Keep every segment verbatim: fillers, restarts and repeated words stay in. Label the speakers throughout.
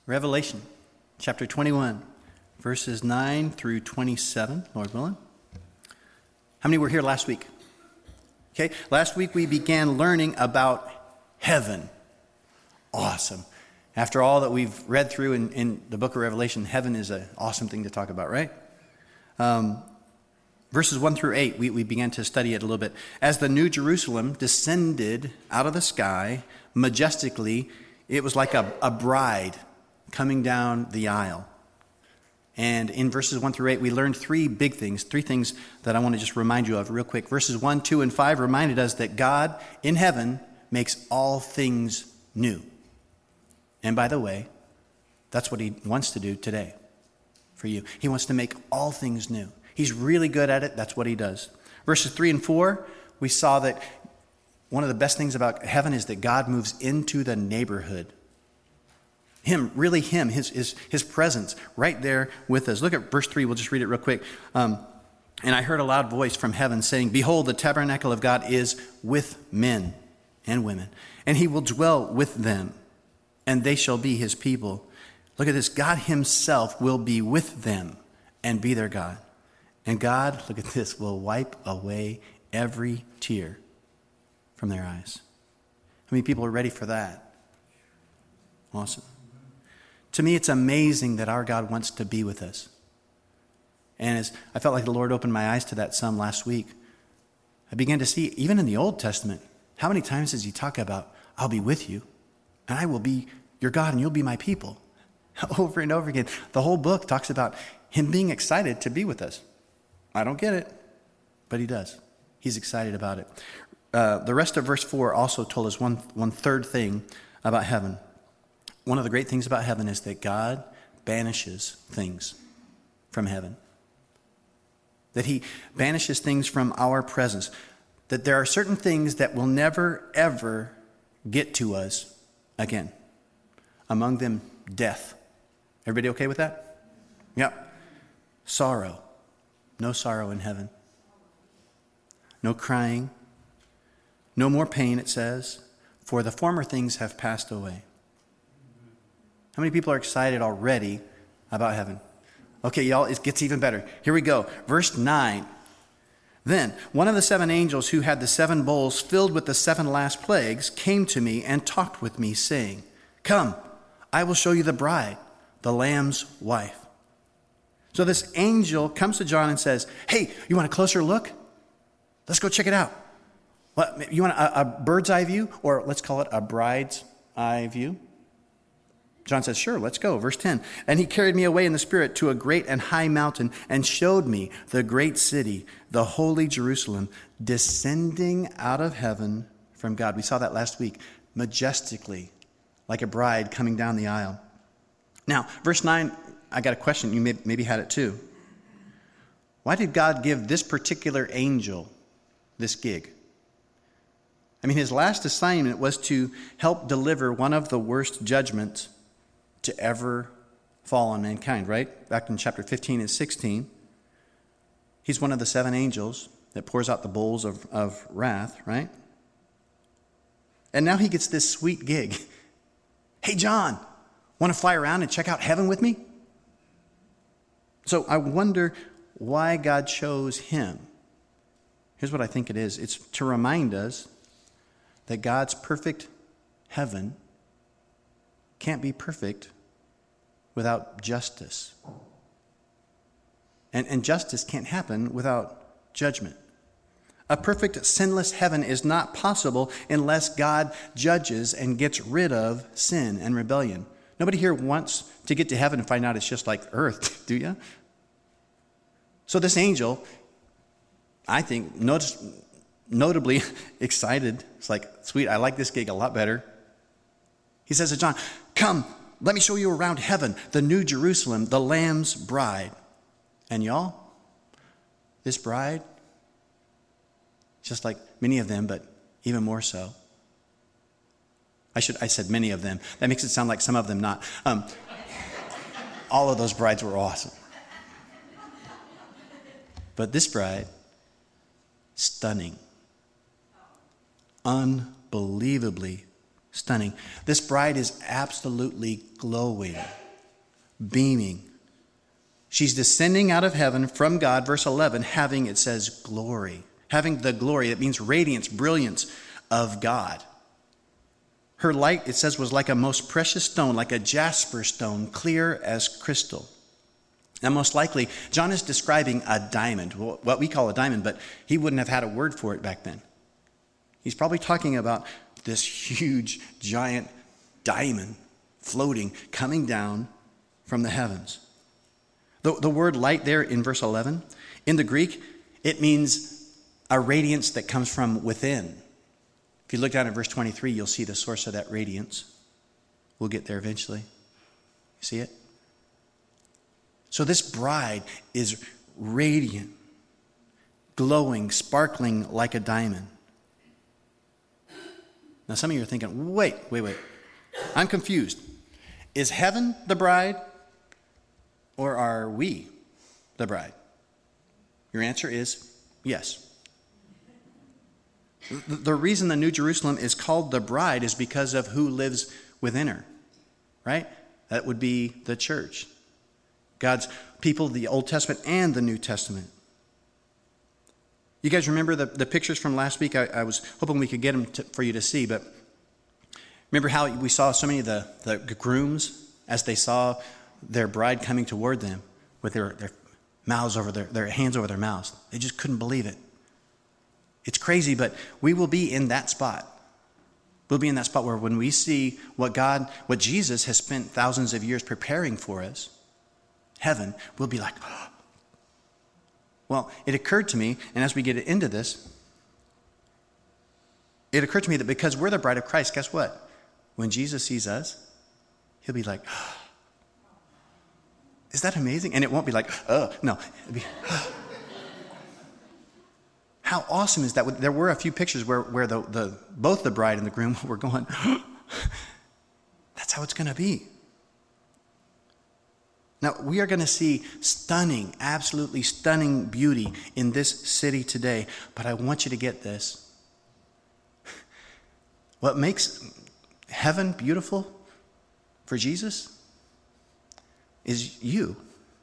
Speaker 1: Revelation chapter twenty-one, verses nine through twenty-seven, Lord willing. How many were here last week? Okay, last week we began learning about heaven. Awesome. After all that we've read through in, in the book of Revelation, heaven is an awesome thing to talk about, right? Um, verses one through eight, we, we began to study it a little bit. As the New Jerusalem descended out of the sky majestically, it was like a, a bride coming down the aisle. And in verses one through eight, we learned three big things, three things that I want to just remind you of real quick. Verses one, two, and five reminded us that God in heaven makes all things new. And by the way, that's what he wants to do today for you. He wants to make all things new. He's really good at it. That's what he does. Verses three and four, we saw that one of the best things about heaven is that God moves into the neighborhood. Him, really him, his, his, his presence right there with us. Look at verse three. We'll just read it real quick. Um, and I heard a loud voice from heaven saying, "Behold, the tabernacle of God is with men and women, and he will dwell with them, and they shall be his people." Look at this. God himself will be with them and be their God. And God, look at this, will wipe away every tear from their eyes. How many people are ready for that? Awesome. To me, it's amazing that our God wants to be with us. And as I felt like the Lord opened my eyes to that some last week, I began to see, even in the Old Testament, how many times does he talk about, "I'll be with you, and I will be your God, and you'll be my people." Over and over again. The whole book talks about him being excited to be with us. I don't get it, but he does. He's excited about it. Uh, the rest of verse four also told us one, one third thing about heaven. One of the great things about heaven is that God banishes things from heaven. That he banishes things from our presence. That there are certain things that will never, ever get to us again. Among them, death. Everybody okay with that? Yeah. Sorrow. No sorrow in heaven. No crying. No more pain, it says, for the former things have passed away. How many people are excited already about heaven? Okay, y'all, it gets even better. Here we go. Verse nine. Then one of the seven angels who had the seven bowls filled with the seven last plagues came to me and talked with me, saying, "Come, I will show you the bride, the Lamb's wife." So this angel comes to John and says, "Hey, you want a closer look? Let's go check it out. What, you want a, a bird's eye view? Or let's call it a bride's eye view?" John says, "Sure, let's go." Verse ten, "And he carried me away in the spirit to a great and high mountain and showed me the great city, the holy Jerusalem, descending out of heaven from God." We saw that last week, majestically, like a bride coming down the aisle. Now, verse nine, I got a question. You may, maybe had it too. Why did God give this particular angel this gig? I mean, his last assignment was to help deliver one of the worst judgments to ever fall on mankind, right? Back in chapter fifteen and sixteen, he's one of the seven angels that pours out the bowls of, of wrath, right? And now he gets this sweet gig. "Hey, John, want to fly around and check out heaven with me?" So I wonder why God chose him. Here's what I think it is. It's to remind us that God's perfect heaven can't be perfect without justice. And, and justice can't happen without judgment. A perfect, sinless heaven is not possible unless God judges and gets rid of sin and rebellion. Nobody here wants to get to heaven and find out it's just like earth, do you? So this angel, I think, notice, notably excited. It's like, sweet, I like this gig a lot better. He says to John, "Come, let me show you around heaven, the new Jerusalem, the Lamb's bride." And y'all, this bride, just like many of them, but even more so. I should I said many of them. That makes it sound like some of them not. Um, all of those brides were awesome. But this bride, stunning. Unbelievably Stunning. This bride is absolutely glowing, beaming. She's descending out of heaven from God, verse eleven, having, it says, glory. Having the glory, that means radiance, brilliance of God. Her light, it says, was like a most precious stone, like a jasper stone, clear as crystal. Now, most likely, John is describing a diamond, what we call a diamond, but he wouldn't have had a word for it back then. He's probably talking about this huge, giant diamond floating, coming down from the heavens. The, the word light there in verse eleven, in the Greek, it means a radiance that comes from within. If you look down at verse twenty-three, you'll see the source of that radiance. We'll get there eventually. You see it? So this bride is radiant, glowing, sparkling like a diamond. Now some of you are thinking, wait, wait, wait. I'm confused. Is heaven the bride or are we the bride? Your answer is yes. The reason the New Jerusalem is called the bride is because of who lives within her, right? That would be the church. God's people, the Old Testament and the New Testament. You guys remember the, the pictures from last week? I, I was hoping we could get them to, for you to see, but remember how we saw so many of the, the grooms as they saw their bride coming toward them with their, their mouths over their, their hands over their mouths. They just couldn't believe it. It's crazy, but we will be in that spot. We'll be in that spot where when we see what God, what Jesus has spent thousands of years preparing for us, heaven, we'll be like, oh. Well, it occurred to me, and as we get into this, it occurred to me that because we're the bride of Christ, guess what? When Jesus sees us, he'll be like, oh. Is that amazing? And it won't be like, oh, no. It'll be, oh. How awesome is that? There were a few pictures where, where the, the both the bride and the groom were going, oh. That's how it's going to be. Now, we are going to see stunning, absolutely stunning beauty in this city today. But I want you to get this. What makes heaven beautiful for Jesus is you.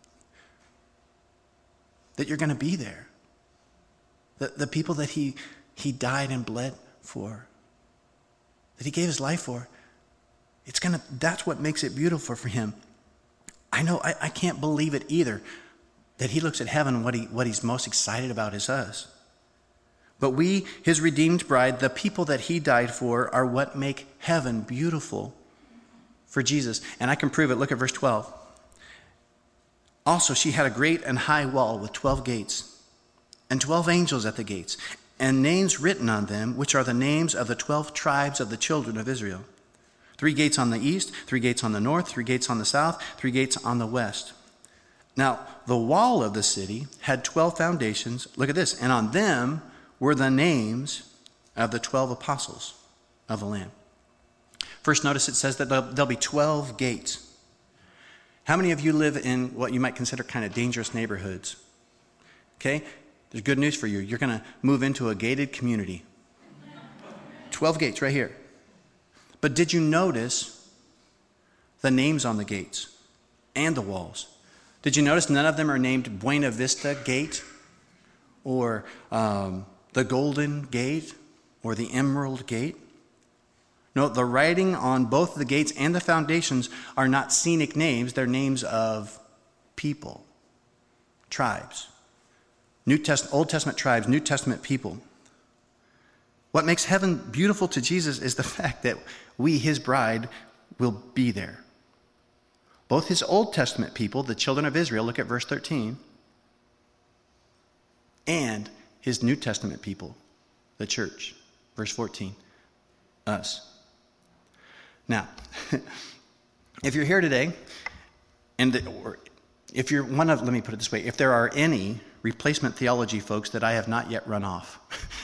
Speaker 1: That you're going to be there. The, the people that he, he died and bled for. That he gave his life for. It's gonna, that's what makes it beautiful for him. I know, I, I can't believe it either, that he looks at heaven and what, he, what he's most excited about is us. But we, his redeemed bride, the people that he died for, are what make heaven beautiful for Jesus. And I can prove it. Look at verse twelve. Also, she had a great and high wall with twelve gates, and twelve angels at the gates, and names written on them, which are the names of the twelve tribes of the children of Israel. Three gates on the east, three gates on the north, three gates on the south, three gates on the west. Now, the wall of the city had twelve foundations. Look at this. And on them were the names of the twelve apostles of the Lamb. First, notice it says that there'll be twelve gates. How many of you live in what you might consider kind of dangerous neighborhoods? Okay? There's good news for you. You're going to move into a gated community. twelve gates right here. But did you notice the names on the gates and the walls? Did you notice none of them are named Buena Vista Gate or um, the Golden Gate or the Emerald Gate? No, the writing on both the gates and the foundations are not scenic names. They're names of people, tribes, New Testament, Old Testament tribes, New Testament people. What makes heaven beautiful to Jesus is the fact that we, his bride, will be there. Both his Old Testament people, the children of Israel, look at verse thirteen, and his New Testament people, the church, verse fourteen, us. Now, if you're here today, and the, or if you're one of, let me put it this way, if there are any replacement theology folks that I have not yet run off,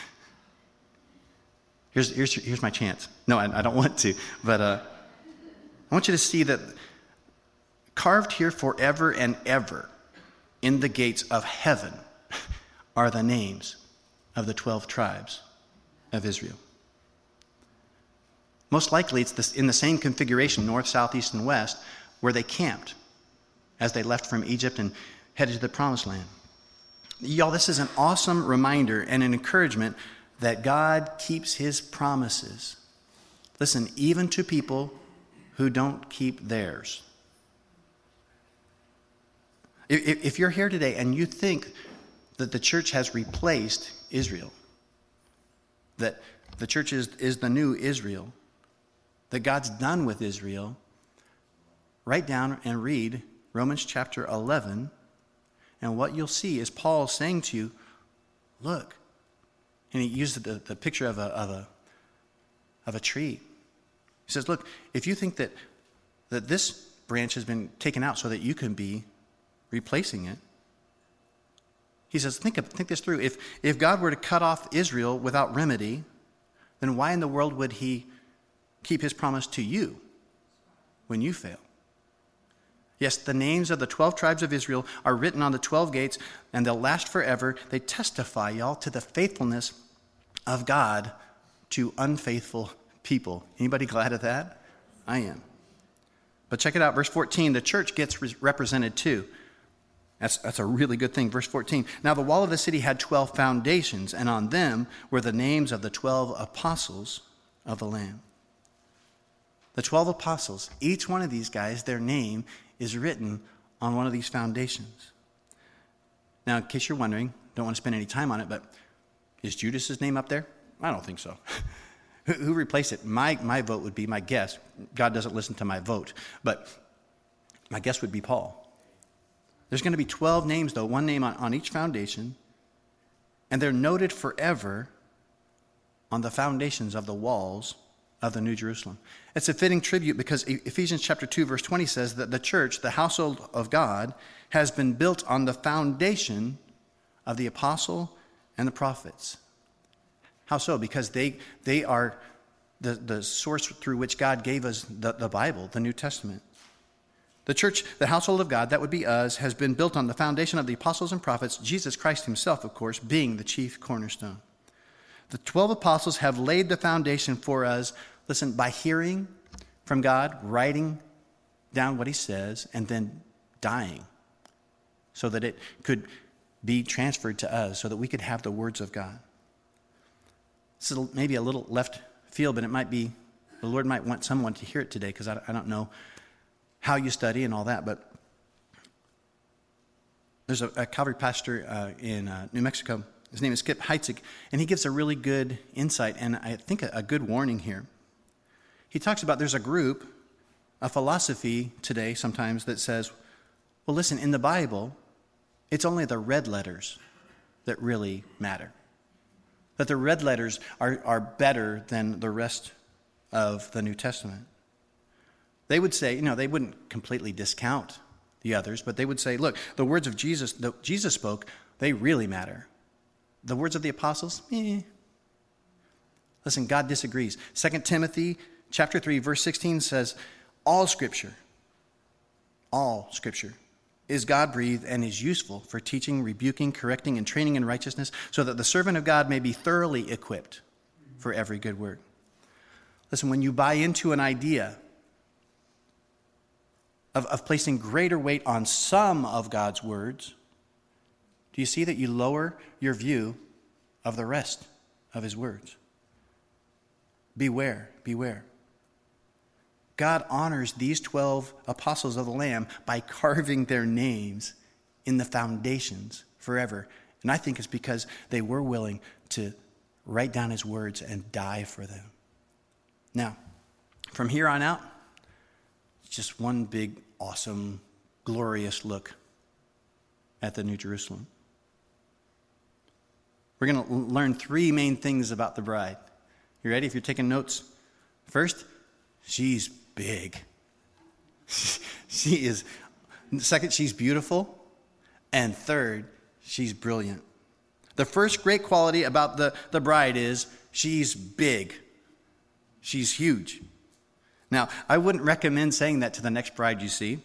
Speaker 1: Here's, here's, here's my chance. No, I, I don't want to. But uh, I want you to see that carved here forever and ever in the gates of heaven are the names of the twelve tribes of Israel. Most likely it's this, in the same configuration, north, south, east, and west, where they camped as they left from Egypt and headed to the promised land. Y'all, this is an awesome reminder and an encouragement that God keeps his promises. Listen, even to people who don't keep theirs. If, if you're here today and you think that the church has replaced Israel, that the church is, is the new Israel, that God's done with Israel, write down and read Romans chapter eleven, and what you'll see is Paul saying to you, look, and he used the, the picture of a, of, a, of a tree. He says, look, if you think that, that this branch has been taken out so that you can be replacing it, he says, think, of, think this through. If, if God were to cut off Israel without remedy, then why in the world would he keep his promise to you when you fail? Yes, the names of the twelve tribes of Israel are written on the twelve gates, and they'll last forever. They testify, y'all, to the faithfulness of God to unfaithful people. Anybody glad of that? I am. But check it out, verse fourteen, the church gets re- represented too. That's, that's a really good thing. Verse fourteen, now the wall of the city had twelve foundations, and on them were the names of the twelve apostles of the Lamb. The twelve apostles, each one of these guys, their name is written on one of these foundations. Now, in case you're wondering, don't want to spend any time on it, but is Judas's name up there? I don't think so. who, who replaced it? My, my vote would be, my guess, God doesn't listen to my vote, but my guess would be Paul. There's going to be twelve names, though, one name on, on each foundation, and they're noted forever on the foundations of the walls of the New Jerusalem. It's a fitting tribute because Ephesians chapter two, verse twenty says that the church, the household of God, has been built on the foundation of the apostle and the prophets. How so? Because they they are the, the source through which God gave us the, the Bible, the New Testament. The church, the household of God, that would be us, has been built on the foundation of the apostles and prophets, Jesus Christ himself, of course, being the chief cornerstone. The twelve apostles have laid the foundation for us, listen, by hearing from God, writing down what he says, and then dying so that it could be transferred to us, so that we could have the words of God. This is maybe a little left field, but it might be, the Lord might want someone to hear it today, because I, I don't know how you study and all that, but there's a, a Calvary pastor uh, in uh, New Mexico. His name is Skip Heitzig, and he gives a really good insight and I think a, a good warning here. He talks about there's a group, a philosophy today sometimes that says, well, listen, in the Bible, it's only the red letters that really matter. That the red letters are, are better than the rest of the New Testament. They would say, you know, they wouldn't completely discount the others, but they would say, look, the words of Jesus that Jesus spoke, they really matter. The words of the apostles, eh. Listen, God disagrees. Second Timothy chapter three, verse sixteen says, all scripture, all scripture is God-breathed and is useful for teaching, rebuking, correcting, and training in righteousness, so that the servant of God may be thoroughly equipped for every good work. Listen, when you buy into an idea of, of placing greater weight on some of God's words, do you see that you lower your view of the rest of his words? Beware, beware. God honors these twelve apostles of the Lamb by carving their names in the foundations forever. And I think it's because they were willing to write down his words and die for them. Now, from here on out, it's just one big, awesome, glorious look at the New Jerusalem. We're going to learn three main things about the bride. You ready? If you're taking notes. First, she's big. She is. Second, she's beautiful. And third, she's brilliant. The first great quality about the, the bride is she's big. She's huge. Now, I wouldn't recommend saying that to the next bride you see.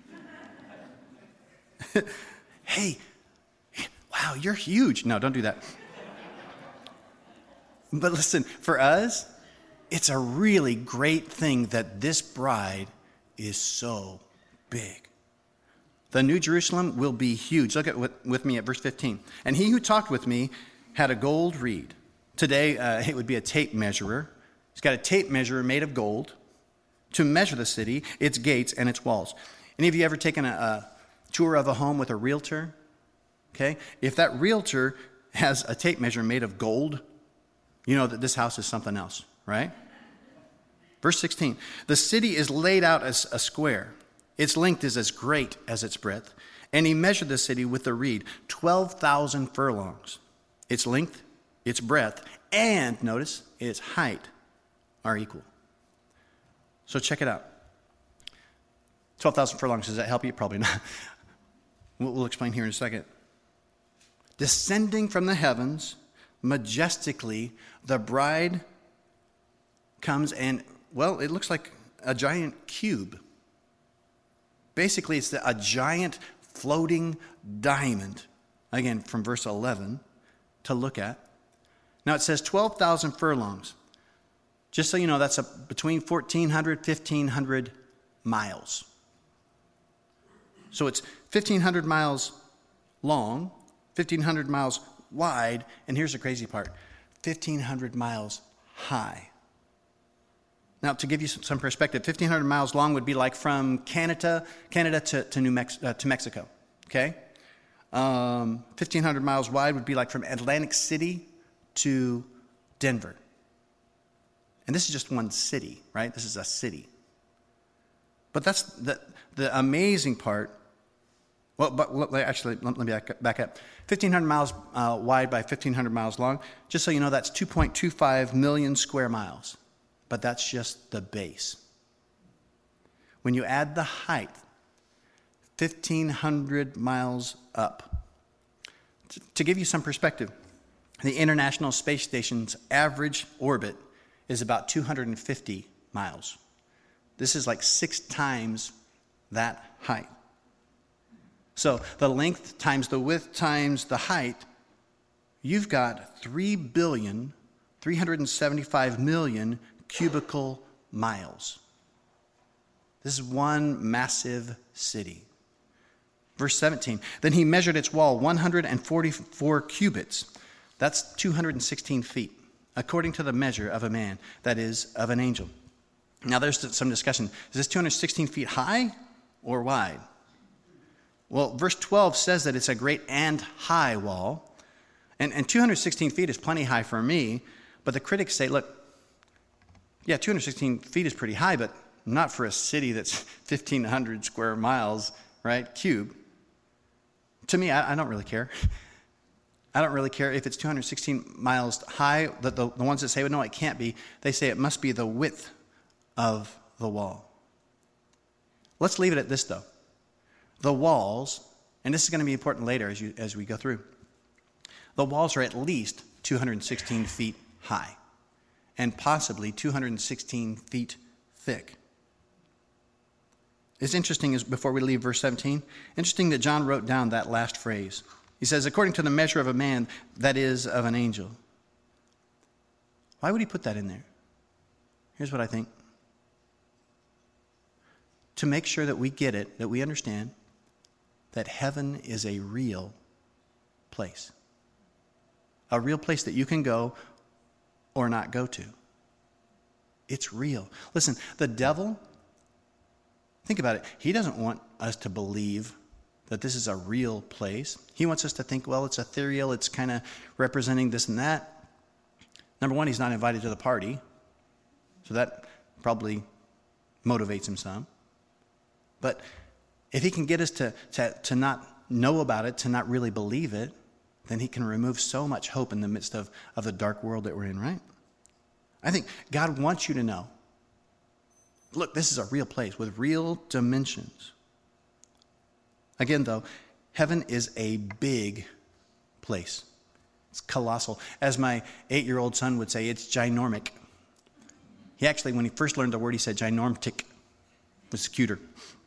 Speaker 1: Hey, wow, you're huge. No, don't do that. But listen, for us, it's a really great thing that this bride is so big. The New Jerusalem will be huge. Look at with, with me at verse fifteen. And he who talked with me had a gold reed. Today, uh, it would be a tape measurer. He's got a tape measure made of gold to measure the city, its gates, and its walls. Any of you ever taken a, a tour of a home with a realtor? Okay. If that realtor has a tape measure made of gold, you know that this house is something else, right? Verse sixteen, the city is laid out as a square. Its length is as great as its breadth. And he measured the city with the reed, twelve thousand furlongs. Its length, its breadth, and notice, its height are equal. So check it out. twelve thousand furlongs, does that help you? Probably not. We'll explain here in a second. Descending from the heavens, majestically, the bride comes and, well, it looks like a giant cube. Basically, it's a giant floating diamond, again, from verse eleven, to look at. Now, it says twelve thousand furlongs. Just so you know, that's a, between fourteen hundred, fifteen hundred miles. So it's fifteen hundred miles long, fifteen hundred miles wide, and here's the crazy part, fifteen hundred miles high. Now, to give you some perspective, fifteen hundred miles long would be like from Canada, Canada to, to, New Mex- uh, to Mexico, okay? Um, fifteen hundred miles wide would be like from Atlantic City to Denver. And this is just one city, right? This is a city. But that's the, the amazing part. Well, but actually, let me back up. fifteen hundred miles uh, wide by fifteen hundred miles long. Just so you know, that's two point two five million square miles. But that's just the base. When you add the height, fifteen hundred miles up. To give you some perspective, the International Space Station's average orbit is about two hundred fifty miles. This is like six times that height. So the length times the width times the height, you've got three billion, three hundred seventy-five million cubical miles. This is one massive city. Verse seventeen, then he measured its wall one hundred forty-four cubits. That's two hundred sixteen feet, according to the measure of a man, that is, of an angel. Now there's some discussion. Is this two hundred sixteen feet high or wide? Well, verse twelve says that it's a great and high wall. And, and two hundred sixteen feet is plenty high for me, but the critics say, look, yeah, two hundred sixteen feet is pretty high, but not for a city that's fifteen hundred square miles, right, cube. To me, I, I don't really care. I don't really care if it's two hundred sixteen miles high. The, the, the ones that say, well, no, it can't be, they say it must be the width of the wall. Let's leave it at this, though. The walls, and this is going to be important later as, you, as we go through, the walls are at least two hundred sixteen feet high and possibly two hundred sixteen feet thick. It's interesting, is before we leave verse seventeen, interesting that John wrote down that last phrase. He says, according to the measure of a man, that is, of an angel. Why would he put that in there? Here's what I think. To make sure that we get it, that we understand that heaven is a real place. A real place that you can go or not go to. It's real. Listen, the devil, think about it. He doesn't want us to believe that this is a real place. He wants us to think, well, it's ethereal. It's kind of representing this and that. Number one, he's not invited to the party. So that probably motivates him some. But if he can get us to, to, to not know about it, to not really believe it, then he can remove so much hope in the midst of, of the dark world that we're in, right? I think God wants you to know, look, this is a real place with real dimensions. Again, though, heaven is a big place. It's colossal. As my eight-year-old son would say, it's ginormic. He actually, when he first learned the word, he said ginormtic. It was cuter.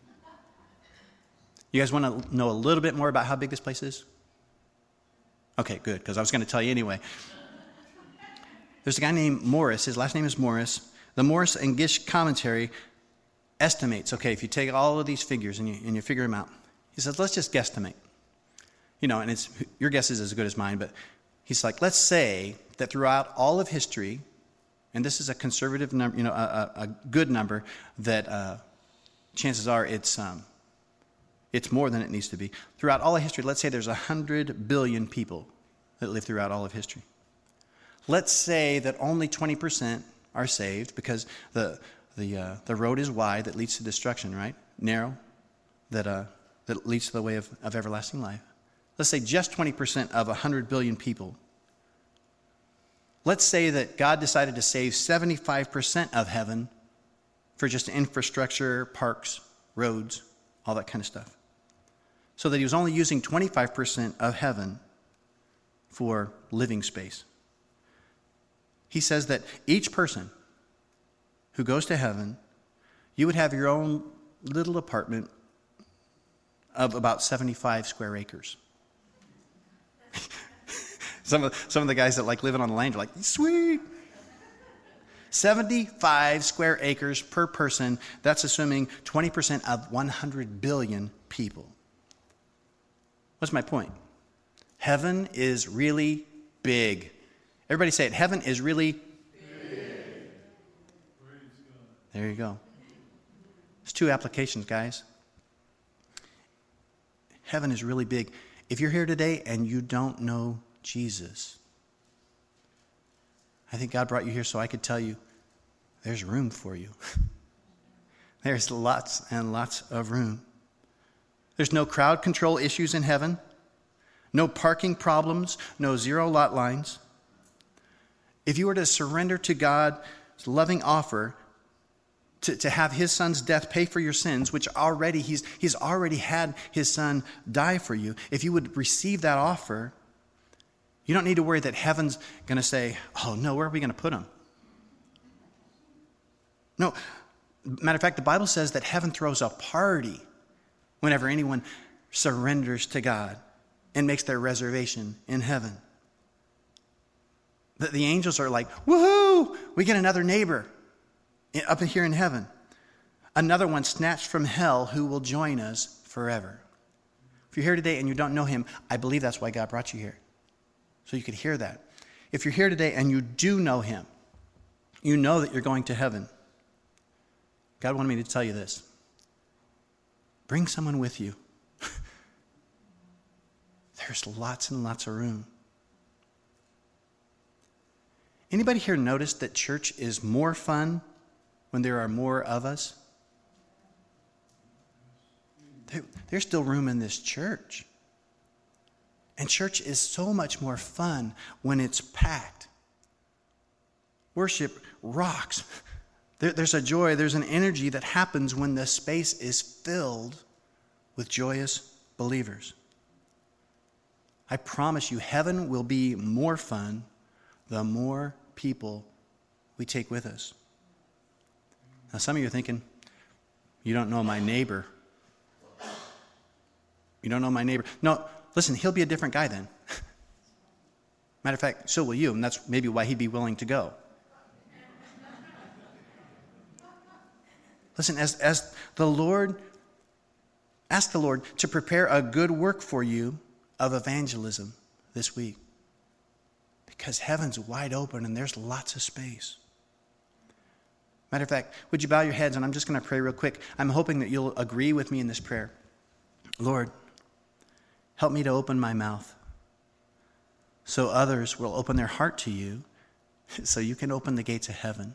Speaker 1: You guys want to know a little bit more about how big this place is? Okay, good, because I was going to tell you anyway. There's a guy named Morris. His last name is Morris. The Morris and Gish commentary estimates, okay, if you take all of these figures and you, and you figure them out, he says, let's just guesstimate. You know, and it's your guess is as good as mine, but he's like, let's say that throughout all of history, and this is a conservative number, you know, a, a, a good number, that uh, chances are it's um, it's more than it needs to be. Throughout all of history, let's say there's one hundred billion people that live throughout all of history. Let's say that only twenty percent are saved because the the uh, the road is wide that leads to destruction, right? Narrow, that uh, that leads to the way of, of everlasting life. Let's say just twenty percent of one hundred billion people. Let's say that God decided to save seventy-five percent of heaven for just infrastructure, parks, roads, all that kind of stuff. So that he was only using twenty-five percent of heaven for living space. He says that each person who goes to heaven, you would have your own little apartment of about seventy-five square acres. some of some of the guys that like living on the land are like, sweet. seventy-five square acres per person. That's assuming twenty percent of one hundred billion people. What's my point? Heaven is really big. Everybody say it. Heaven is really big. There you go. There's two applications, guys. Heaven is really big. If you're here today and you don't know Jesus, I think God brought you here so I could tell you there's room for you. There's lots and lots of room. There's no crowd control issues in heaven. No parking problems. No zero lot lines. If you were to surrender to God's loving offer to, to have his son's death pay for your sins, which already he's, he's already had his son die for you, if you would receive that offer, you don't need to worry that heaven's going to say, oh no, where are we going to put him? No. Matter of fact, the Bible says that heaven throws a party whenever anyone surrenders to God and makes their reservation in heaven. The, the angels are like, woohoo, we get another neighbor up here in heaven. Another one snatched from hell who will join us forever. If you're here today and you don't know him, I believe that's why God brought you here. So you could hear that. If you're here today and you do know him, you know that you're going to heaven. God wanted me to tell you this. Bring someone with you. There's lots and lots of room. Anybody here notice that church is more fun when there are more of us? There, there's still room in this church. And church is so much more fun when it's packed. Worship rocks. There, there's a joy, there's an energy that happens when the space is filled with joyous believers. I promise you, heaven will be more fun the more people we take with us. Now, some of you are thinking, you don't know my neighbor. You don't know my neighbor. No, listen, he'll be a different guy then. Matter of fact, so will you, and that's maybe why he'd be willing to go. Listen, as, as the Lord, ask the Lord to prepare a good work for you of evangelism this week. Because heaven's wide open and there's lots of space. Matter of fact, would you bow your heads, and I'm just going to pray real quick. I'm hoping that you'll agree with me in this prayer. Lord, help me to open my mouth so others will open their heart to you, so you can open the gates of heaven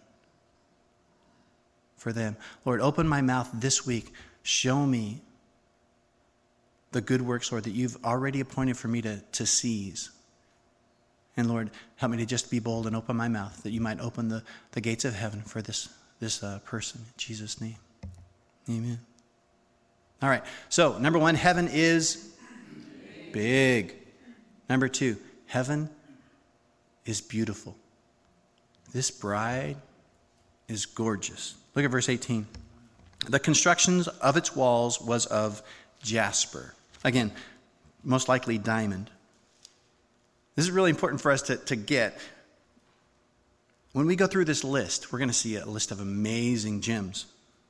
Speaker 1: for them. Lord, open my mouth this week. Show me the good works, Lord, that you've already appointed for me to, to seize. And Lord, help me to just be bold and open my mouth, that you might open the, the gates of heaven for this, this uh, person. In Jesus' name. Amen. All right. So, number one, heaven is big. Number two, heaven is beautiful. This bride is gorgeous. Look at verse eighteen. The constructions of its walls was of jasper. Again, most likely diamond. This is really important for us to, to get. when we go through this list, we're going to see a list of amazing gems.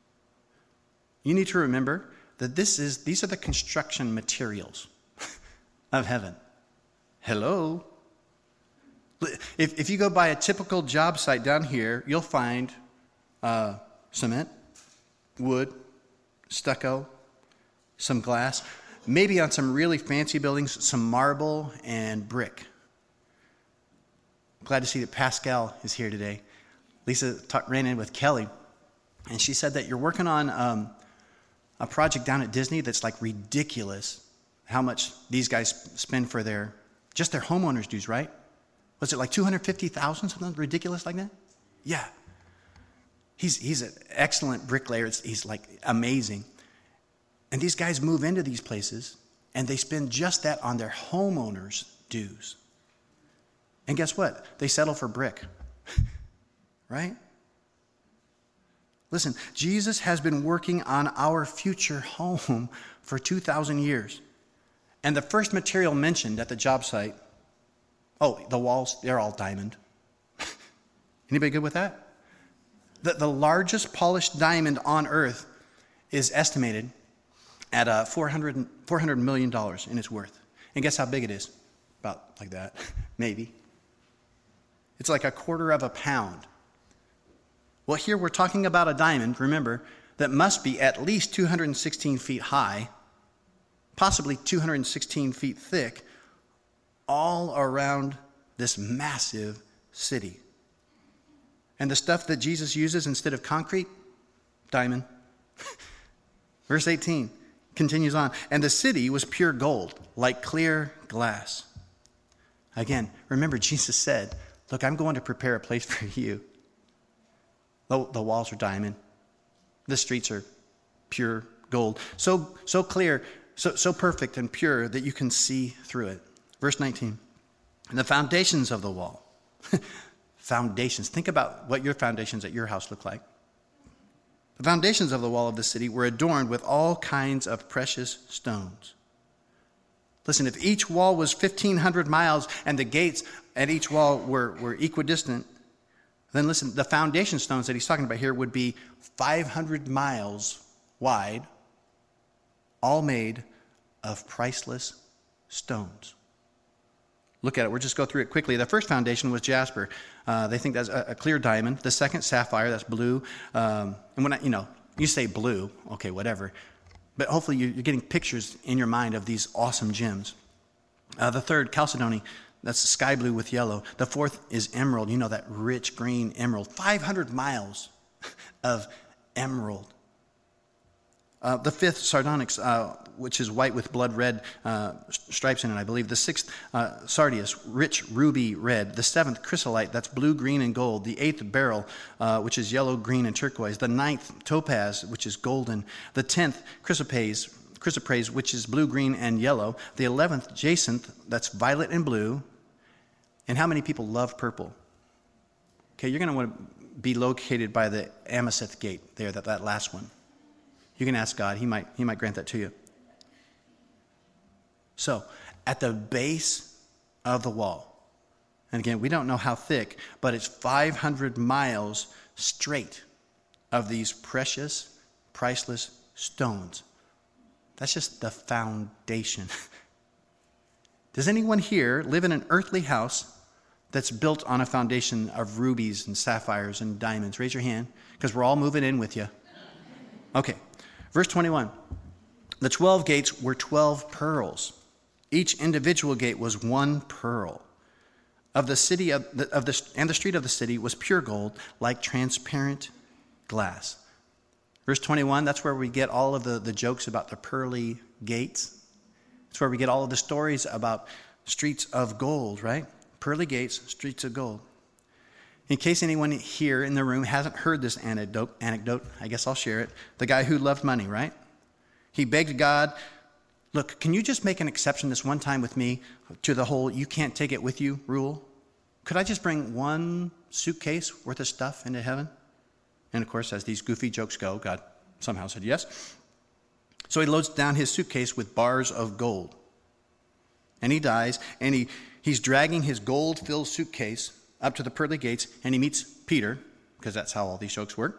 Speaker 1: You need to remember that this is these are the construction materials of heaven. Hello? If, if you go by a typical job site down here, you'll find uh, cement, wood, stucco, some glass, maybe on some really fancy buildings, some marble and brick. Glad to see that Pascal is here today. Lisa talk, ran in with Kelly, and she said that you're working on um, a project down at Disney that's like ridiculous how much these guys spend for their, just their homeowners' dues, right? Was it like two hundred fifty thousand dollars, something ridiculous like that? Yeah. He's he's an excellent bricklayer. It's, he's like amazing. And these guys move into these places, and they spend just that on their homeowners' dues. And guess what? They settle for brick, right? Listen, Jesus has been working on our future home for two thousand years. And the first material mentioned at the job site, oh, the walls, they're all diamond. Anybody good with that? The, the largest polished diamond on earth is estimated at uh, four hundred, four hundred million dollars in its worth. And guess how big it is? About like that, maybe. It's like a quarter of a pound. Well, here we're talking about a diamond, remember, that must be at least two hundred sixteen feet high, possibly two hundred sixteen feet thick, all around this massive city. And the stuff that Jesus uses instead of concrete, diamond. Verse eighteen continues on. And the city was pure gold, like clear glass. Again, remember Jesus said, look, I'm going to prepare a place for you. The, the walls are diamond. The streets are pure gold. So, so clear, so, so perfect and pure that you can see through it. Verse nineteen. And the foundations of the wall. Foundations. Think about what your foundations at your house look like. The foundations of the wall of the city were adorned with all kinds of precious stones. Listen, if each wall was fifteen hundred miles and the gates at each wall were, were equidistant, then listen, the foundation stones that he's talking about here would be five hundred miles wide, all made of priceless stones. Look at it. We'll just go through it quickly. The first foundation was jasper. Uh, they think that's a, a clear diamond. The second, sapphire. That's blue. Um, and when I, you know, you say blue, okay, whatever. But hopefully you're getting pictures in your mind of these awesome gems. Uh, the third, chalcedony. That's sky blue with yellow. The fourth is emerald. You know, that rich green emerald. five hundred miles of emerald. Uh, the fifth, sardonyx, uh, which is white with blood red uh, stripes in it, I believe. The sixth, uh, sardius, rich ruby red. The seventh, chrysolite, that's blue, green, and gold. The eighth, beryl, uh, which is yellow, green, and turquoise. The ninth, topaz, which is golden. The tenth, chrysoprase, chrysoprase, which is blue, green, and yellow. The eleventh, jacinth, that's violet and blue. And how many people love purple? Okay, you're going to want to be located by the amethyst gate there, that, that last one. You can ask God. He might, he might grant that to you. So, at the base of the wall, and again, we don't know how thick, but it's five hundred miles straight of these precious, priceless stones. That's just the foundation. Does anyone here live in an earthly house that's built on a foundation of rubies and sapphires and diamonds? Raise your hand, because we're all moving in with you. Okay. Verse twenty-one, the twelve gates were twelve pearls. Each individual gate was one pearl. Of the city of the, of the and the street of the city was pure gold, like transparent glass. Verse twenty-one, that's where we get all of the, the jokes about the pearly gates. It's where we get all of the stories about streets of gold, right? Pearly gates, streets of gold. In case anyone here in the room hasn't heard this anecdote, anecdote, I guess I'll share it. The guy who loved money, right? He begged God, look, can you just make an exception this one time with me to the whole you can't take it with you rule? Could I just bring one suitcase worth of stuff into heaven? And of course, as these goofy jokes go, God somehow said yes. So he loads down his suitcase with bars of gold. And he dies, and he, he's dragging his gold-filled suitcase up to the pearly gates, and he meets Peter, because that's how all these jokes work.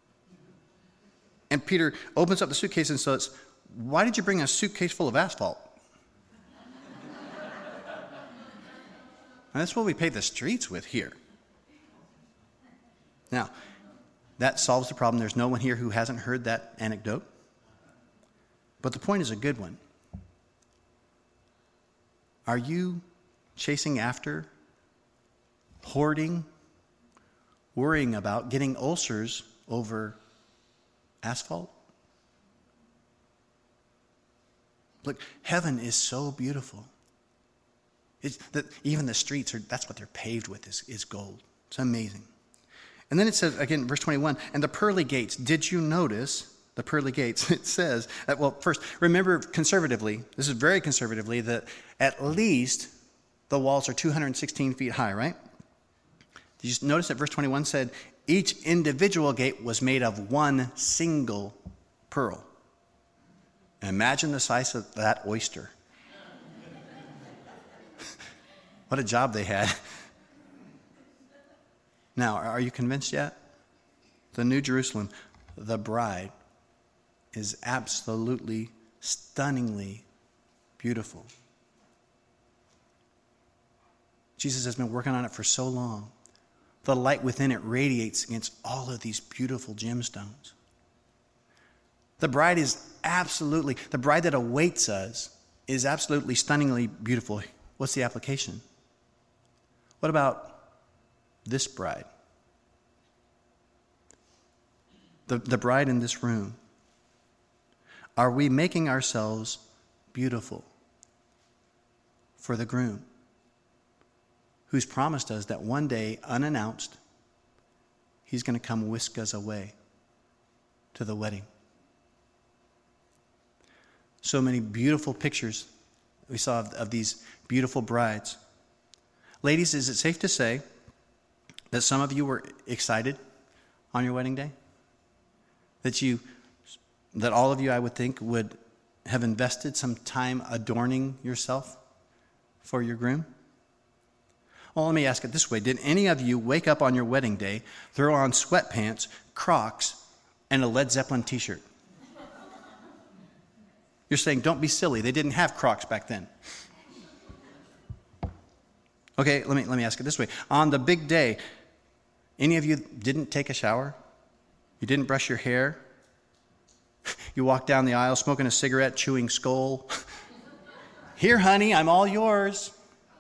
Speaker 1: And Peter opens up the suitcase and says, "Why did you bring a suitcase full of asphalt?" And that's what we pay the streets with here. Now, that solves the problem. There's no one here who hasn't heard that anecdote. But the point is a good one. Are you chasing after, hoarding, worrying about getting ulcers over asphalt? Look, heaven is so beautiful. It's that even the streets are, that's what they're paved with, is, is gold. It's amazing. And then it says, again, verse twenty-one, and the pearly gates. Did you notice the pearly gates? It says, that, well, first, remember conservatively, this is very conservatively, that at least the walls are two hundred sixteen feet high, right? Did you notice that verse twenty-one said, each individual gate was made of one single pearl. Imagine the size of that oyster. What a job they had. Now, are you convinced yet? The New Jerusalem, the bride, is absolutely, stunningly beautiful. Jesus has been working on it for so long. The light within it radiates against all of these beautiful gemstones. The bride is absolutely, the bride that awaits us is absolutely stunningly beautiful. What's the application? What about this bride? The, the bride in this room. Are we making ourselves beautiful for the groom who's promised us that one day, unannounced, he's going to come whisk us away to the wedding? So many beautiful pictures we saw of, of these beautiful brides. Ladies, is it safe to say that some of you were excited on your wedding day? That you, that all of you, I would think, would have invested some time adorning yourself for your groom? Well, let me ask it this way. Did any of you wake up on your wedding day, throw on sweatpants, Crocs, and a Led Zeppelin t-shirt? You're saying, don't be silly. They didn't have Crocs back then. Okay, let me, let me ask it this way. On the big day, any of you didn't take a shower? You didn't brush your hair? You walked down the aisle smoking a cigarette, chewing Skoal? Here, honey, I'm all yours.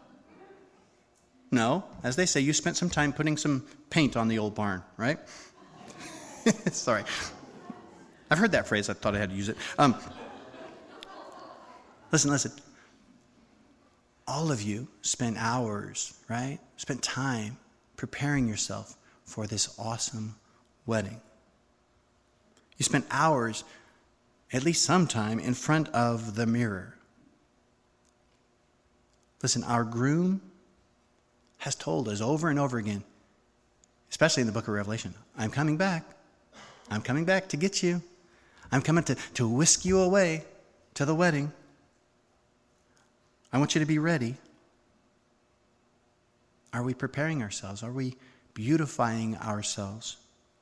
Speaker 1: No, as they say, you spent some time putting some paint on the old barn, right? Sorry. I've heard that phrase. I thought I had to use it. Um, listen, listen. All of you spent hours, right? Spent time preparing yourself for this awesome wedding. You spent hours, at least some time, in front of the mirror. Listen, our groom has told us over and over again, especially in the book of Revelation, I'm coming back. I'm coming back to get you. I'm coming to, to whisk you away to the wedding. I want you to be ready. Are we preparing ourselves? Are we beautifying ourselves?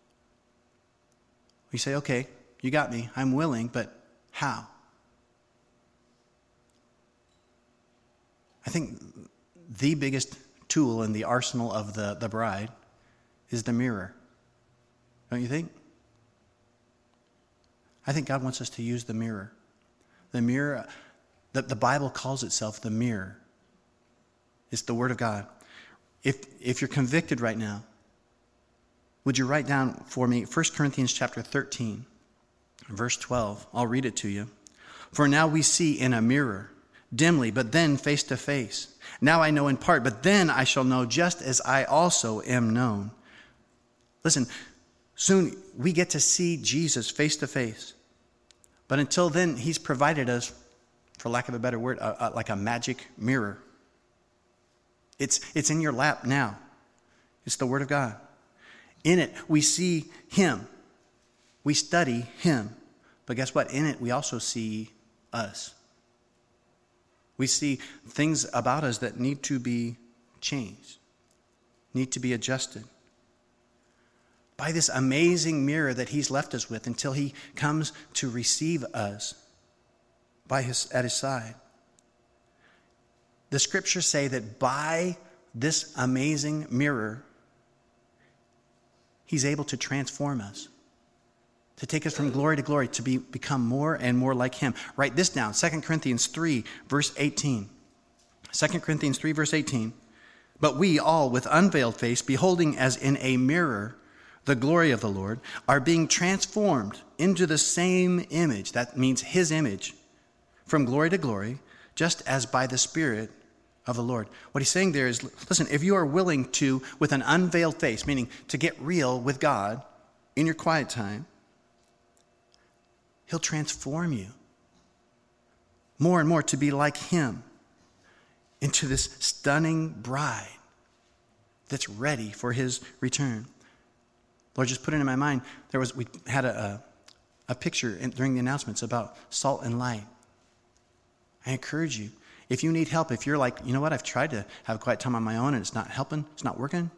Speaker 1: We say, okay, you got me. I'm willing, but how? I think the biggest tool in the arsenal of the, the bride is the mirror. Don't you think? I think God wants us to use the mirror. The mirror, the, the Bible calls itself the mirror. It's the Word of God. If, if you're convicted right now, would you write down for me First Corinthians chapter thirteen, verse twelve. I'll read it to you. For now we see in a mirror, dimly, but then face to face. Now I know in part, but then I shall know just as I also am known. Listen, soon we get to see Jesus face to face. But until then, he's provided us, for lack of a better word, a, a, like a magic mirror. It's, it's in your lap now. It's the Word of God. In it, we see him. We study him. But guess what? In it, we also see us. We see things about us that need to be changed, need to be adjusted. by this amazing mirror that he's left us with until he comes to receive us by his, at his side. The scriptures say that by this amazing mirror, he's able to transform us, to take us from glory to glory, to be, become more and more like him. Write this down, Second Corinthians three, verse eighteen. Second Corinthians three, verse eighteen. But we all, with unveiled face, beholding as in a mirror the glory of the Lord, are being transformed into the same image. That means his image, from glory to glory, just as by the Spirit of the Lord. What he's saying there is, listen, if you are willing to, with an unveiled face, meaning to get real with God in your quiet time, he'll transform you more and more to be like him, into this stunning bride that's ready for his return. Lord, just put it in my mind. There was we had a a, a picture in, during the announcements about salt and light. I encourage you, if you need help, if you're like, you know what, I've tried to have a quiet time on my own and it's not helping, it's not working,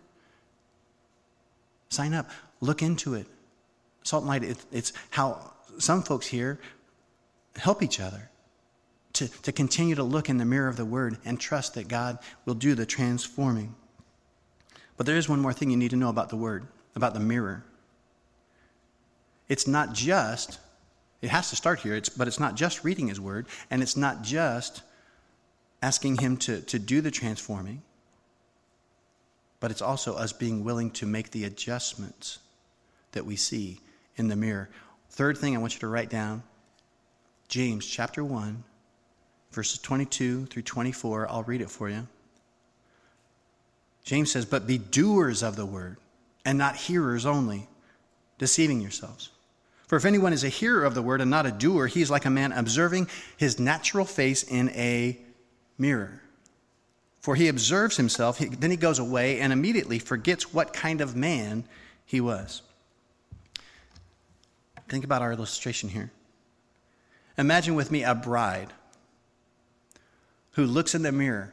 Speaker 1: sign up, look into it. Salt and light, it, it's how some folks here help each other to, to continue to look in the mirror of the Word and trust that God will do the transforming. But there is one more thing you need to know about the Word, about the mirror. It's not just, it has to start here, it's, but it's not just reading his Word, and it's not just asking him to, to do the transforming, but it's also us being willing to make the adjustments that we see in the mirror. Third thing I want you to write down, James chapter one, verses twenty-two through twenty-four. I'll read it for you. James says, but be doers of the word and not hearers only, deceiving yourselves. For if anyone is a hearer of the word and not a doer, he is like a man observing his natural face in a mirror. For he observes himself, he, then he goes away and immediately forgets what kind of man he was. Think about our illustration here. Imagine with me a bride who looks in the mirror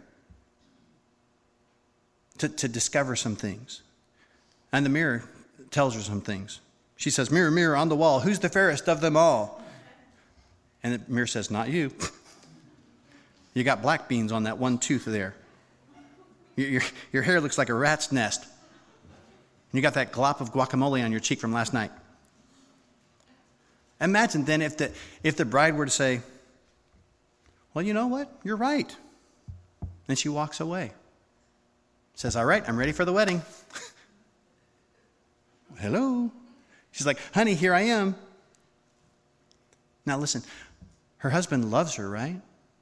Speaker 1: to, to discover some things. And the mirror tells her some things. She says, mirror, mirror on the wall, who's the fairest of them all? And the mirror says, not you. You got black beans on that one tooth there. Your, your, your hair looks like a rat's nest. And you got that glop of guacamole on your cheek from last night. Imagine then if the, if the bride were to say, well, you know what? You're right. Then she walks away. Says, all right, I'm ready for the wedding. Hello. She's like, honey, here I am. Now listen, her husband loves her, right?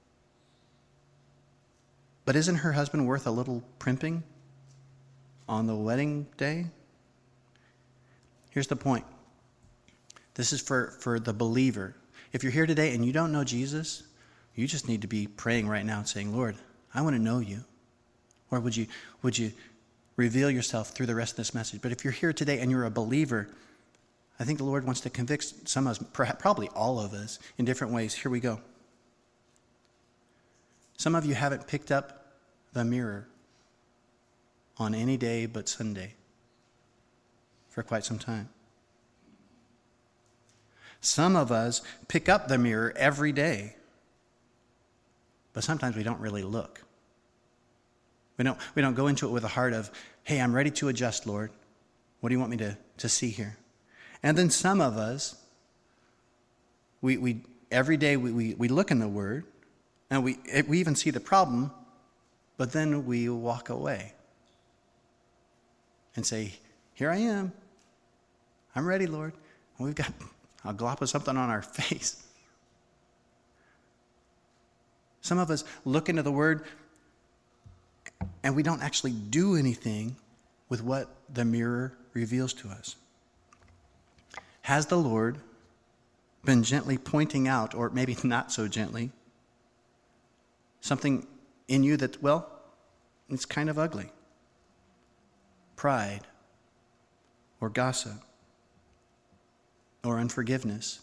Speaker 1: But isn't her husband worth a little primping on the wedding day? Here's the point. This is for, for the believer. If you're here today and you don't know Jesus, you just need to be praying right now and saying, Lord, I want to know you. Or would you, would you reveal yourself through the rest of this message? But if you're here today and you're a believer, I think the Lord wants to convict some of us, perhaps, probably all of us, in different ways. Here we go. Some of you haven't picked up the mirror on any day but Sunday for quite some time. Some of us pick up the mirror every day, but sometimes we don't really look. We don't, we don't go into it with a heart of, hey, I'm ready to adjust, Lord. What do you want me to, to see here? And then some of us, we, we every day we, we, we look in the Word, and we, we even see the problem, but then we walk away and say, here I am. I'm ready, Lord. And we've got a glop of something on our face. Some of us look into the Word and we don't actually do anything with what the mirror reveals to us. Has the Lord been gently pointing out, or maybe not so gently, something in you that, well, it's kind of ugly? Pride, or gossip, or unforgiveness.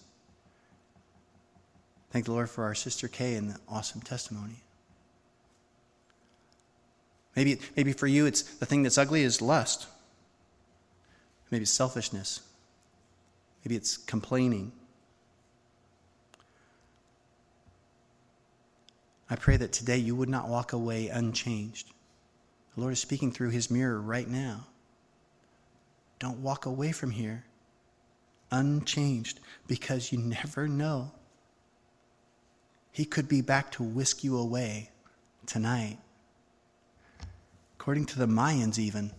Speaker 1: Thank the Lord for our sister Kay and the awesome testimony. Maybe, maybe for you, it's the thing that's ugly is lust. Maybe it's selfishness. Maybe it's complaining. I pray that today you would not walk away unchanged. The Lord is speaking through his mirror right now. Don't walk away from here unchanged, because you never know. He could be back to whisk you away tonight. According to the Mayans even.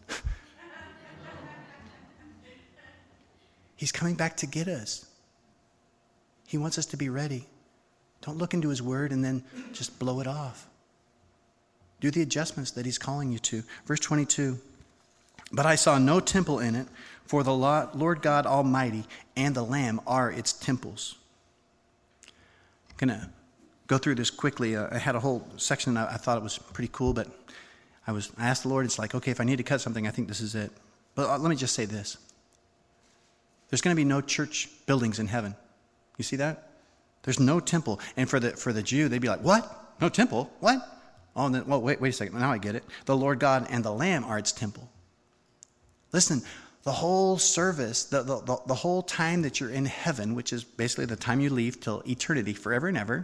Speaker 1: He's coming back to get us. He wants us to be ready. Don't look into his word and then just blow it off. Do the adjustments that he's calling you to. Verse twenty-two. But I saw no temple in it, for the Lord God Almighty and the Lamb are its temples. I'm going to go through this quickly. Uh, I had a whole section. I, I thought it was pretty cool, but I was I asked the Lord, it's like, okay, if I need to cut something, I think this is it. But uh, let me just say this. There's going to be no church buildings in heaven. You see that? There's no temple. And for the for the Jew, they'd be like, what? No temple? What? Oh, and then, well, wait, wait a second. Now I get it. The Lord God and the Lamb are its temple. Listen, the whole service, the, the, the, the whole time that you're in heaven, which is basically the time you leave till eternity, forever and ever,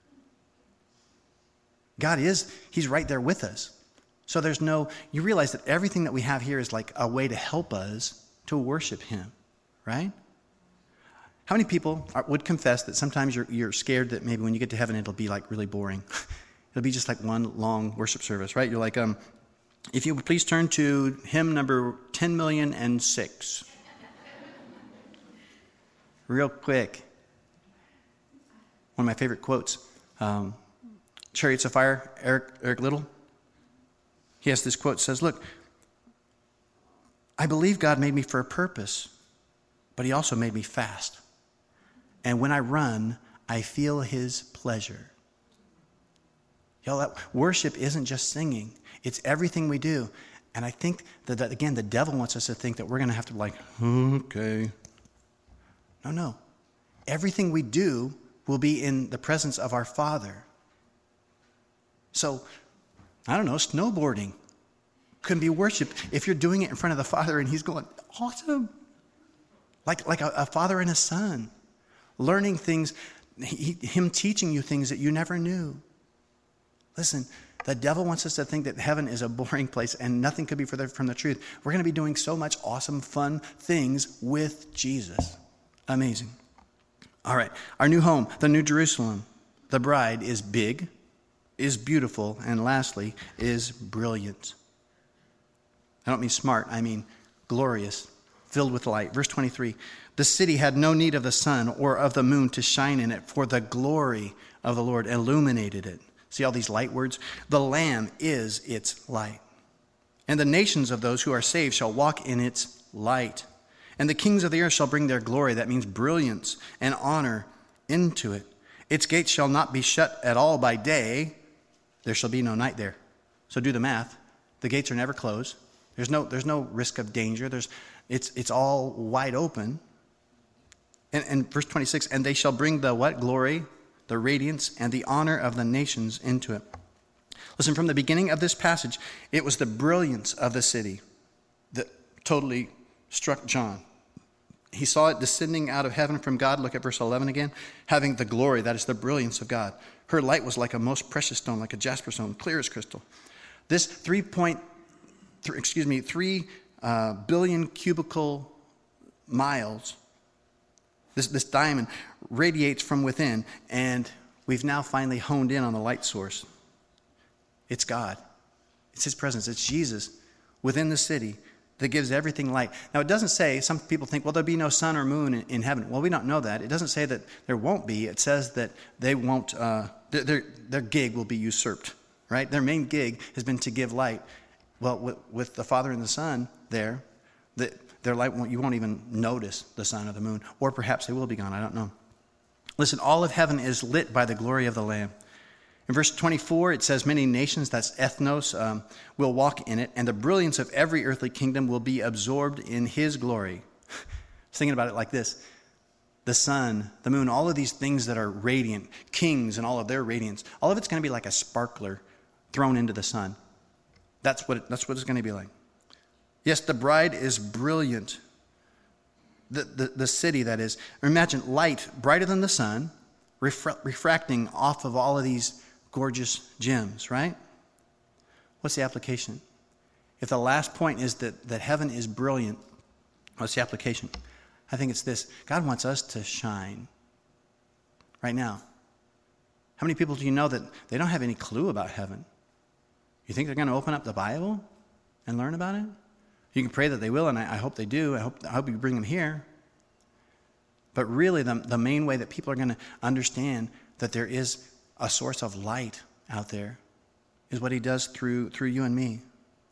Speaker 1: God is, he's right there with us. So there's no, you realize that everything that we have here is like a way to help us to worship him, right? How many people are, would confess that sometimes you're, you're scared that maybe when you get to heaven, it'll be like really boring. It'll be just like one long worship service, right? You're like, um, if you would please turn to hymn number ten million and six. Real quick. One of my favorite quotes. Um, Chariots of Fire, Eric, Eric Little. He has this quote, says, look, I believe God made me for a purpose, but he also made me fast. And when I run, I feel his pleasure. Y'all, that worship isn't just singing. It's everything we do. And I think that, that, again, the devil wants us to think that we're going to have to like, okay. No, no. Everything we do will be in the presence of our Father. So, I don't know, snowboarding can be worship if you're doing it in front of the Father and he's going, awesome. Like, like a, a father and a son. Learning things, he, him teaching you things that you never knew. Listen, the devil wants us to think that heaven is a boring place and nothing could be further from the truth. We're going to be doing so much awesome, fun things with Jesus. Amazing. All right, our new home, the New Jerusalem. The bride is big, is beautiful, and lastly, is brilliant. I don't mean smart, I mean glorious, filled with light. Verse twenty-three, the city had no need of the sun or of the moon to shine in it, for the glory of the Lord illuminated it. See all these light words? The Lamb is its light. And the nations of those who are saved shall walk in its light. And the kings of the earth shall bring their glory, that means brilliance and honor, into it. Its gates shall not be shut at all by day. There shall be no night there. So do the math. The gates are never closed. There's no, there's no risk of danger. There's, it's, it's all wide open. And, and verse twenty-six, and they shall bring the what? Glory, the radiance, and the honor of the nations into it. Listen, from the beginning of this passage, it was the brilliance of the city that totally struck John. He saw it descending out of heaven from God. Look at verse eleven again. Having the glory, that is the brilliance of God. Her light was like a most precious stone, like a jasper stone, clear as crystal. This three point, th- excuse me, three uh, billion cubical miles, this, this diamond radiates from within, and we've now finally honed in on the light source. It's God. It's his presence. It's Jesus within the city that gives everything light. Now, it doesn't say, some people think, well, there'll be no sun or moon in, in heaven. Well, we don't know that. It doesn't say that there won't be. It says that they won't, uh, their, their, their gig will be usurped, right? Their main gig has been to give light. Well, with, with the Father and the Son there, the, their light, won't, you won't even notice the sun or the moon, or perhaps they will be gone. I don't know. Listen, all of heaven is lit by the glory of the Lamb. In verse twenty-four, it says, many nations, that's ethnos, um, will walk in it, and the brilliance of every earthly kingdom will be absorbed in his glory. I was thinking about it like this. The sun, the moon, all of these things that are radiant, kings and all of their radiance, all of it's going to be like a sparkler thrown into the sun. That's what, it, that's what it's going to be like. Yes, the bride is brilliant. the, the, the city that is. Imagine light brighter than the sun, refra- refracting off of all of these gorgeous gems, right? What's the application? If the last point is that, that heaven is brilliant, what's the application? I think it's this. God wants us to shine right now. How many people do you know that they don't have any clue about heaven? You think they're going to open up the Bible and learn about it? You can pray that they will, and I, I hope they do. I hope, I hope you bring them here. But really, the, the main way that people are going to understand that there is a source of light out there is what he does through, through you and me.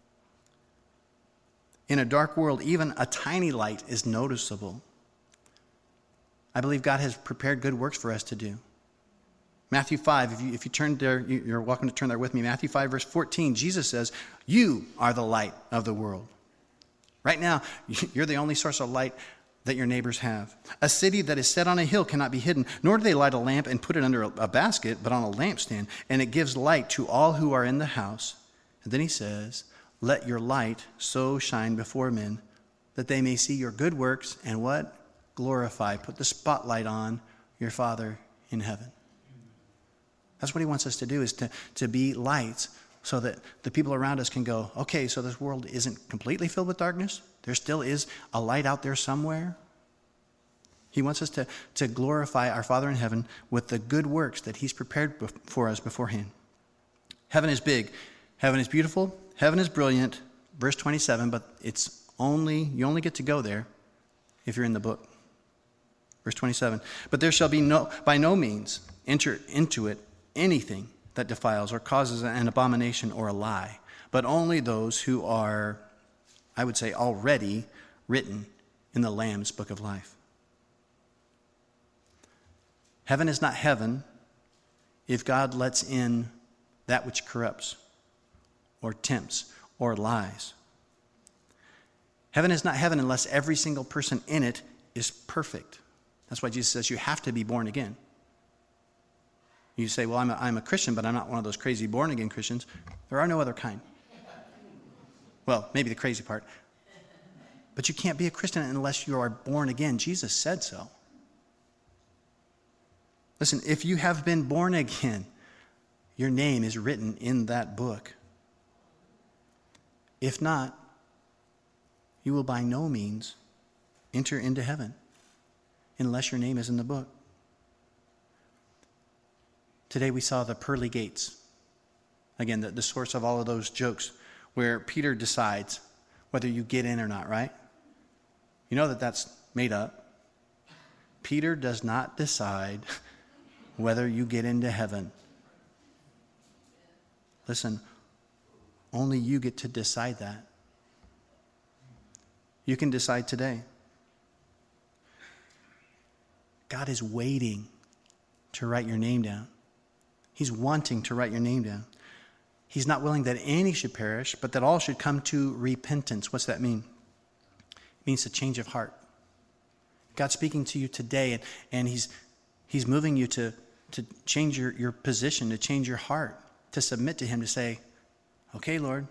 Speaker 1: In a dark world, even a tiny light is noticeable. I believe God has prepared good works for us to do. Matthew five, if you, if you turn there, you're welcome to turn there with me. Matthew five, verse fourteen, Jesus says, you are the light of the world. Right now, you're the only source of light that your neighbors have. A city that is set on a hill cannot be hidden, nor do they light a lamp and put it under a, a basket, but on a lampstand, and it gives light to all who are in the house. And then he says, let your light so shine before men that they may see your good works and what? Glorify. Put the spotlight on your Father in heaven. That's what he wants us to do, is to, to be lights so that the people around us can go, okay, so this world isn't completely filled with darkness. There still is a light out there somewhere. He wants us to, to glorify our Father in heaven with the good works that he's prepared for us beforehand. Heaven is big. Heaven is beautiful. Heaven is brilliant. Verse twenty-seven, but it's only, you only get to go there if you're in the book. Verse twenty-seven, but there shall be no, by no means enter into it anything that defiles or causes an abomination or a lie, but only those who are, I would say, already written in the Lamb's book of life. Heaven is not heaven if God lets in that which corrupts or tempts or lies. Heaven is not heaven unless every single person in it is perfect. That's why Jesus says you have to be born again. You say, well, I'm a, I'm a Christian, but I'm not one of those crazy born-again Christians. There are no other kind. Well, maybe the crazy part. But you can't be a Christian unless you are born again. Jesus said so. Listen, if you have been born again, your name is written in that book. If not, you will by no means enter into heaven unless your name is in the book. Today we saw the pearly gates. Again, the, the source of all of those jokes where Peter decides whether you get in or not, right? You know that that's made up. Peter does not decide whether you get into heaven. Listen, only you get to decide that. You can decide today. God is waiting to write your name down. He's wanting to write your name down. He's not willing that any should perish, but that all should come to repentance. What's that mean? It means a change of heart. God's speaking to you today, and, and he's, he's moving you to, to change your, your position, to change your heart, to submit to him, to say, okay, Lord,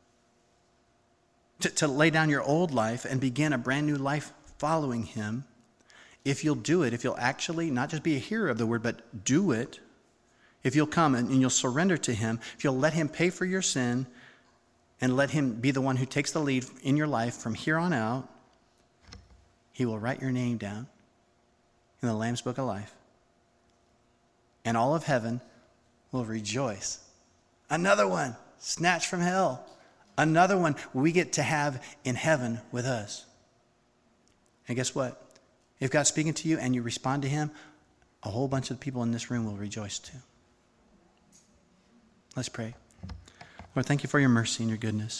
Speaker 1: to, to lay down your old life and begin a brand new life following him. If you'll do it, if you'll actually not just be a hearer of the word, but do it, if you'll come and, and you'll surrender to him, if you'll let him pay for your sin and let him be the one who takes the lead in your life from here on out, he will write your name down in the Lamb's Book of Life. And all of heaven will rejoice. Another one snatched from hell. Another one we get to have in heaven with us. And guess what? If God's speaking to you and you respond to him, a whole bunch of people in this room will rejoice too. Let's pray. Lord, thank you for your mercy and your goodness.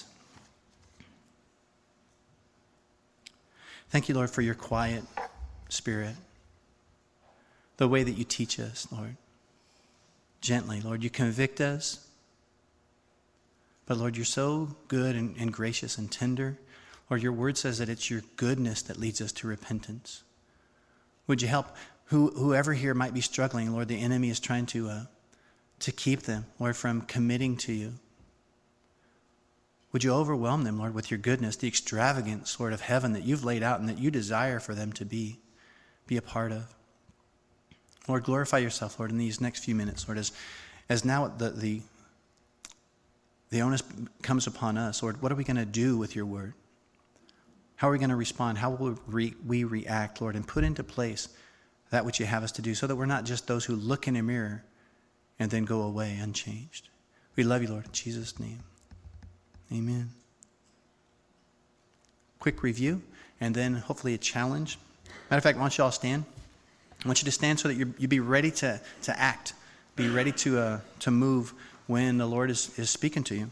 Speaker 1: Thank you, Lord, for your quiet spirit. The way that you teach us, Lord. Gently, Lord, you convict us. But Lord, you're so good and, and gracious and tender. Lord, your word says that it's your goodness that leads us to repentance. Would you help who, whoever here might be struggling, Lord, the enemy is trying to, uh, to keep them, Lord, from committing to you. Would you overwhelm them, Lord, with your goodness, the extravagance, Lord, of heaven that you've laid out and that you desire for them to be, be a part of? Lord, glorify yourself, Lord, in these next few minutes, Lord, as, as now the, the, the onus comes upon us. Lord, what are we going to do with your word? How are we going to respond? How will we, we react, Lord, and put into place that which you have us to do so that we're not just those who look in a mirror and then go away unchanged? We love you, Lord, in Jesus' name. Amen. Quick review, and then hopefully a challenge. Matter of fact, why don't you all stand? I want you to stand so that you you be ready to, to act, be ready to uh, to move when the Lord is, is speaking to you.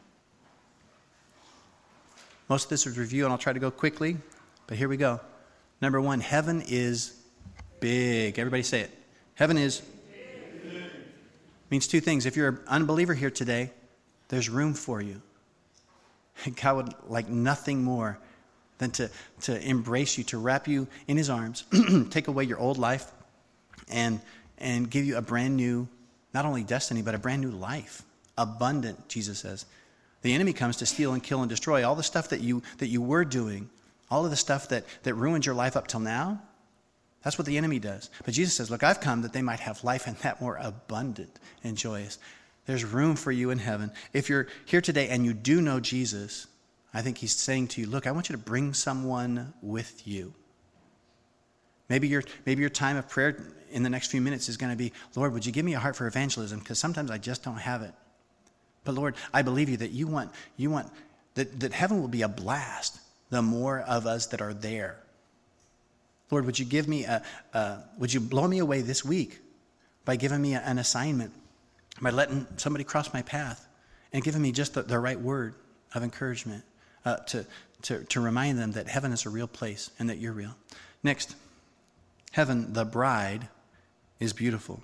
Speaker 1: Most of this is review, and I'll try to go quickly, but here we go. Number one, heaven is big. Everybody say it. Heaven is big. Means two things. If you're an unbeliever here today, there's room for you. God would like nothing more than to, to embrace you, to wrap you in his arms, take away your old life, and, and give you a brand new, not only destiny, but a brand new life. Abundant, Jesus says. The enemy comes to steal and kill and destroy. All the stuff that you that you were doing, all of the stuff that, that ruined your life up till now, that's what the enemy does. But Jesus says, look, I've come that they might have life and that more abundant and joyous. There's room for you in heaven. If you're here today and you do know Jesus, I think he's saying to you, look, I want you to bring someone with you. Maybe your, maybe your time of prayer in the next few minutes is going to be, Lord, would you give me a heart for evangelism? Because sometimes I just don't have it. But Lord, I believe you that you want, you want that, that heaven will be a blast the more of us that are there. Lord, would you give me a, a would you blow me away this week by giving me a, an assignment, by letting somebody cross my path and giving me just the, the right word of encouragement uh, to, to, to remind them that heaven is a real place and that you're real. Next, heaven, the bride, is beautiful.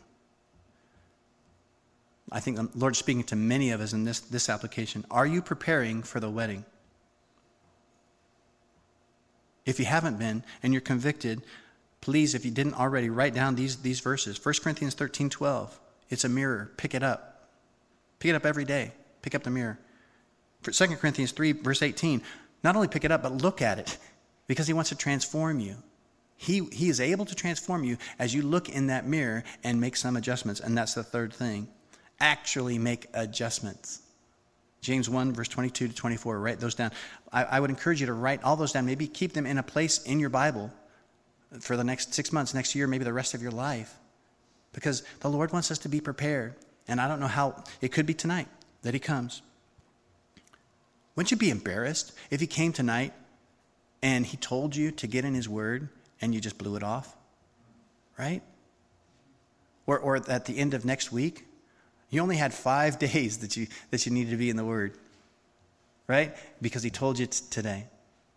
Speaker 1: I think the Lord's speaking to many of us in this, this application. Are you preparing for the wedding? If you haven't been and you're convicted, please, if you didn't already, write down these, these verses. First Corinthians thirteen twelve. It's a mirror. Pick it up. Pick it up every day. Pick up the mirror. For Second Corinthians three, verse eighteen. Not only pick it up, but look at it because he wants to transform you. He, he is able to transform you as you look in that mirror and make some adjustments. And that's the third thing. Actually make adjustments. James one, verse twenty-two to twenty-four, write those down. I, I would encourage you to write all those down. Maybe keep them in a place in your Bible for the next six months, next year, maybe the rest of your life. Because the Lord wants us to be prepared. And I don't know how, it could be tonight that he comes. Wouldn't you be embarrassed if he came tonight and he told you to get in his word and you just blew it off? Right? Or, or at the end of next week, you only had five days that you that you needed to be in the Word, right? Because he told you t- today.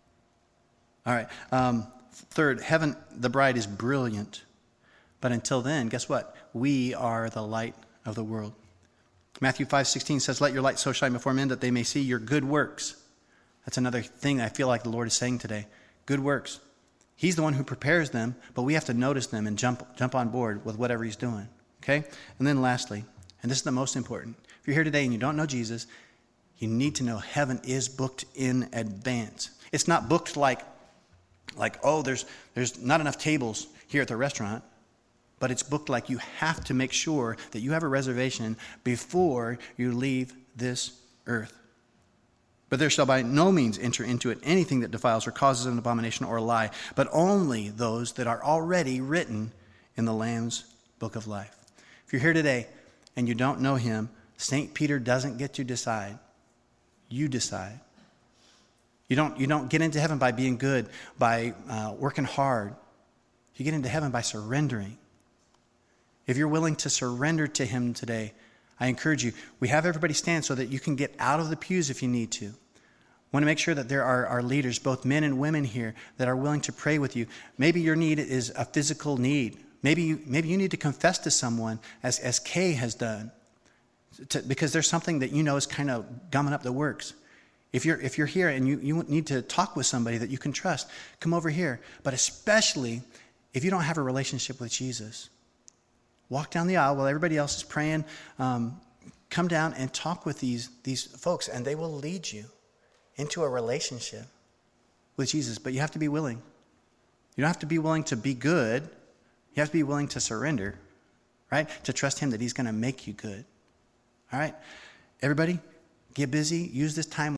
Speaker 1: All right. Um, third, heaven, the bride is brilliant. But until then, guess what? We are the light of the world. Matthew five sixteen says, let your light so shine before men that they may see your good works. That's another thing I feel like the Lord is saying today. Good works. He's the one who prepares them, but we have to notice them and jump jump on board with whatever he's doing. Okay? And then lastly, and this is the most important. If you're here today and you don't know Jesus, you need to know heaven is booked in advance. It's not booked like, like oh, there's there's not enough tables here at the restaurant, but it's booked like you have to make sure that you have a reservation before you leave this earth. But there shall by no means enter into it anything that defiles or causes an abomination or a lie, but only those that are already written in the Lamb's book of life. If you're here today and you don't know him, Saint Peter doesn't get to decide. You decide. You don't, you don't get into heaven by being good, by uh, working hard. You get into heaven by surrendering. If you're willing to surrender to him today, I encourage you, we have everybody stand so that you can get out of the pews if you need to. I want to make sure that there are, are leaders, both men and women here, that are willing to pray with you. Maybe your need is a physical need. Maybe you, maybe you need to confess to someone, as, as Kay has done, to, because there's something that you know is kind of gumming up the works. If you're, if you're here and you, you need to talk with somebody that you can trust, come over here. But especially if you don't have a relationship with Jesus, walk down the aisle while everybody else is praying. Um, come down and talk with these, these folks, and they will lead you.
Speaker 2: into a relationship
Speaker 1: with Jesus, but you have to be willing. You don't have to be willing to be good. You have to be willing to surrender, right? To trust him that he's going to make you good. All right? Everybody, get busy. Use this time